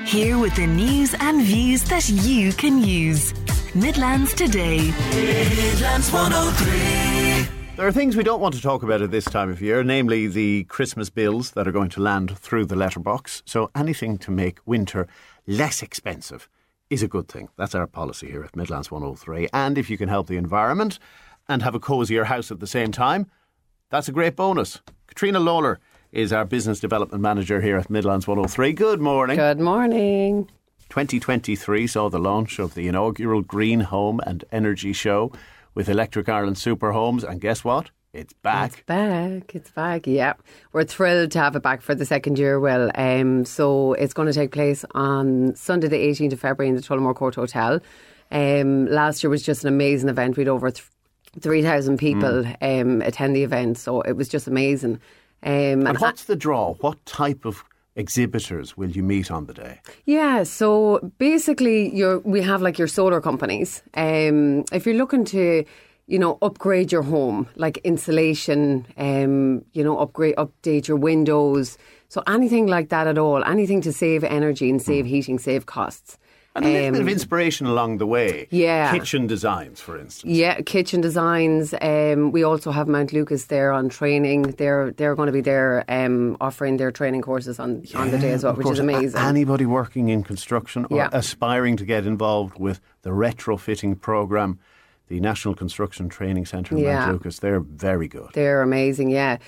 Here with the news and views that you can use. Midlands Today. Midlands 103. There are things we don't want to talk about at this time of year, namely the Christmas bills that are going to land through the letterbox. So anything to make winter less expensive is a good thing. That's our policy here at Midlands 103. And if you can help the environment and have a cosier house at the same time, that's a great bonus. Katrina Lawler is our Business Development Manager here at Midlands 103. Good morning. Good morning. 2023 saw the launch of the inaugural Green Home and Energy Show with Electric Ireland Super Homes, and guess what? It's back. It's back, yeah. We're thrilled to have it back for the second year, Will. So it's going to take place on Sunday the 18th of February in the Tullamore Court Hotel. Last year was just an amazing event. We had over 3,000 people attend the event, so it was just amazing. And what's the draw? What type of exhibitors will you meet on the day? Yeah, so basically we have like your solar companies. If you're looking to, upgrade your home, like insulation, update your windows. So anything like that at all, anything to save energy and save heating, save costs. And a little bit of inspiration along the way. Yeah. Kitchen designs, for instance. Yeah, kitchen designs. We also have Mount Lucas there on training. They're going to be there offering their training courses on the day as well, which is amazing. Anybody working in construction or aspiring to get involved with the retrofitting programme, the National Construction Training Centre in Mount Lucas, they're very good. They're amazing, yeah.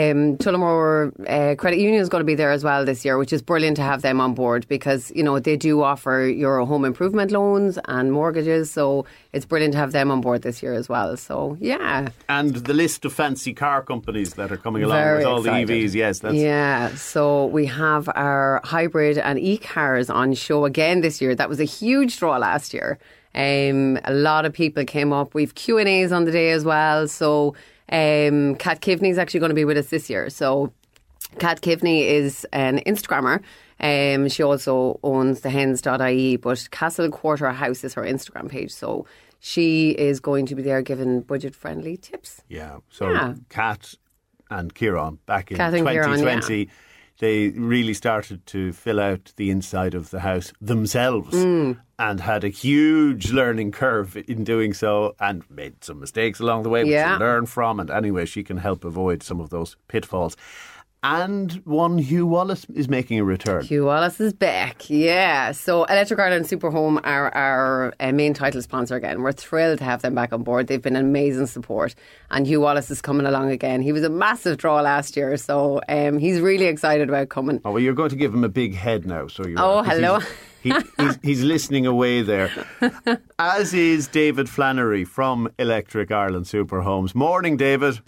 Tullamore Credit Union is going to be there as well this year, which is brilliant to have them on board because, they do offer your home improvement loans and mortgages. So it's brilliant to have them on board this year as well. So, yeah. And the list of fancy car companies that are coming along Very with all excited. the EVs, yes. Yeah, so we have our hybrid and e-cars on show again this year. That was a huge draw last year. A lot of people came up. We've Q&As on the day as well. So Kat Kivney is actually going to be with us this year. So Kat Kivney is an Instagrammer. She also owns thehens.ie, but Castle Quarter House is her Instagram page. So she is going to be there giving budget-friendly tips. Yeah. So Kat and Kieran back in 2020... They really started to fill out the inside of the house themselves and had a huge learning curve in doing so and made some mistakes along the way, which to learn from. And anyway, she can help avoid some of those pitfalls. And one Hugh Wallace is making a return. Hugh Wallace is back, yeah. So Electric Ireland Super Home are our main title sponsor again. We're thrilled to have them back on board. They've been an amazing support. And Hugh Wallace is coming along again. He was a massive draw last year, so he's really excited about coming. Oh, well, you're going to give him a big head now. So hello. He's listening away there. As is David Flannery from Electric Ireland Super Homes. Morning, David.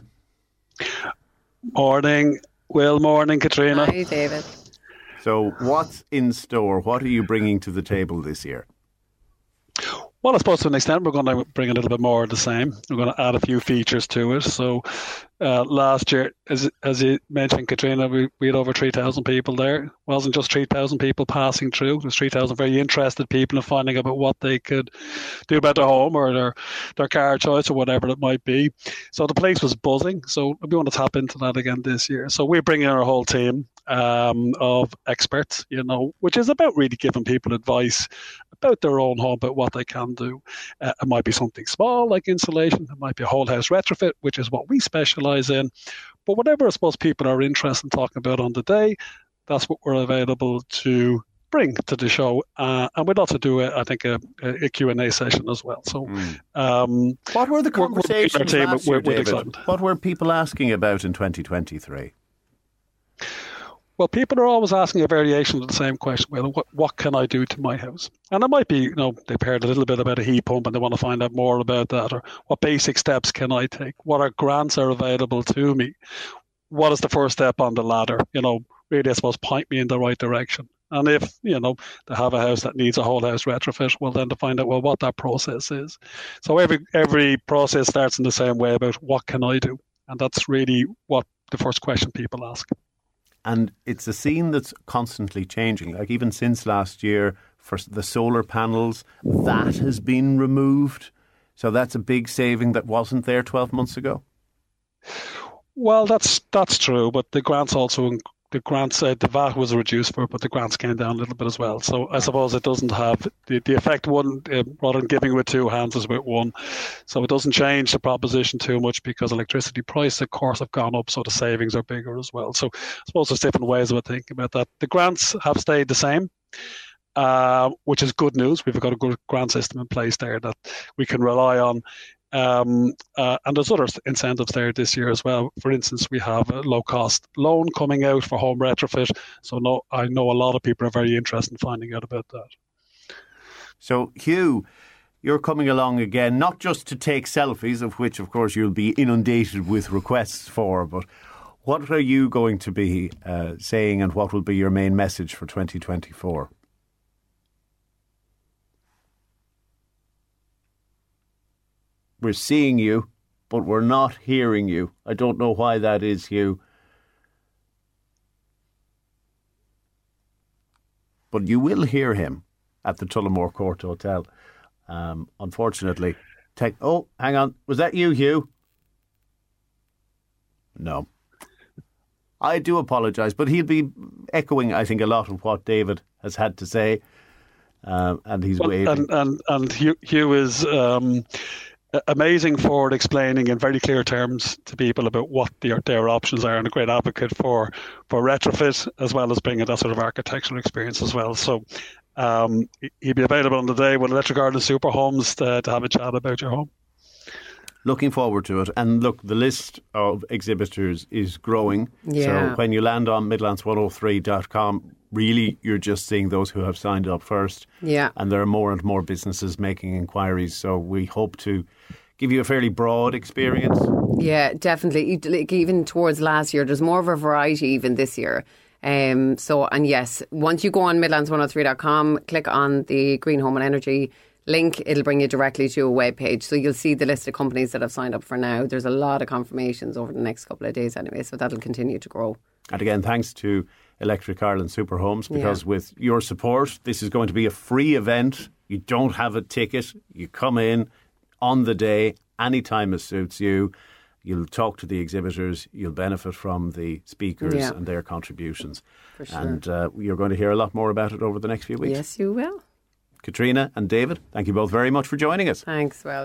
Morning. Well, morning, Katrina. Hi, David. So what's in store? What are you bringing to the table this year? Well, I suppose to an extent we're going to bring a little bit more of the same. We're going to add a few features to it. So last year, as you mentioned, Katrina, we had over 3,000 people there. It wasn't just 3,000 people passing through. It was 3,000 very interested people in finding out about what they could do about their home or their car choice or whatever it might be. So the place was buzzing. So we want to tap into that again this year. So we're bringing our whole team of experts, which is about really giving people advice about their own home, about what they can do. It might be something small like insulation. It might be a whole house retrofit, which is what we specialise in. But whatever I suppose people are interested in talking about on the day, that's what we're available to bring to the show. And we'd also do, a Q&A session as well. So, what were the conversations last year, David? Excited. What were people asking about in 2023? Well, people are always asking a variation of the same question. Well, what can I do to my house? And it might be, they've heard a little bit about a heat pump and they want to find out more about that. Or what basic steps can I take? What are grants are available to me? What is the first step on the ladder? Really, I suppose, point me in the right direction. And if, they have a house that needs a whole house retrofit, well, then to find out, what that process is. So every process starts in the same way about what can I do? And that's really what the first question people ask. And it's a scene that's constantly changing. Like even since last year, for the solar panels, that has been removed. So that's a big saving that wasn't there 12 months ago. Well, that's true, but the grants also the grants, the VAT was reduced for it, but the grants came down a little bit as well. So I suppose it doesn't have the effect rather than giving with two hands is with one. So it doesn't change the proposition too much because electricity prices, of course, have gone up, so the savings are bigger as well. So I suppose there's different ways of thinking about that. The grants have stayed the same. Which is good news. We've got a good grant system in place there that we can rely on. And there's other incentives there this year as well. For instance, we have a low-cost loan coming out for home retrofit. So I know a lot of people are very interested in finding out about that. So, Hugh, you're coming along again, not just to take selfies, of which, of course, you'll be inundated with requests for, but what are you going to be saying, and what will be your main message for 2024? We're seeing you, but we're not hearing you. I don't know why that is, Hugh. But you will hear him at the Tullamore Court Hotel. Unfortunately. Oh, hang on. Was that you, Hugh? No. I do apologise, but he'll be echoing, I think, a lot of what David has had to say. And he's waving. And Hugh is... amazing for explaining in very clear terms to people about what their options are, and a great advocate for retrofit as well as bringing that sort of architectural experience as well. So he'll be available on the day with Electric Ireland Super Homes to have a chat about your home. Looking forward to it. And look, the list of exhibitors is growing. Yeah. So when you land on Midlands103.com, really you're just seeing those who have signed up first. Yeah. And there are more and more businesses making inquiries. So we hope to give you a fairly broad experience. Yeah, definitely. Like, even towards last year, there's more of a variety even this year. And yes, once you go on Midlands103.com, click on the Green Home and Energy link, it'll bring you directly to a web page. So you'll see the list of companies that have signed up for now. There's a lot of confirmations over the next couple of days anyway, so that'll continue to grow. And again, thanks to Electric Ireland Super Homes, because with your support, this is going to be a free event. You don't have a ticket. You come in on the day, anytime it suits you. You'll talk to the exhibitors. You'll benefit from the speakers and their contributions. For sure. And you're going to hear a lot more about it over the next few weeks. Yes, you will. Katrina and David, thank you both very much for joining us. Thanks, Well.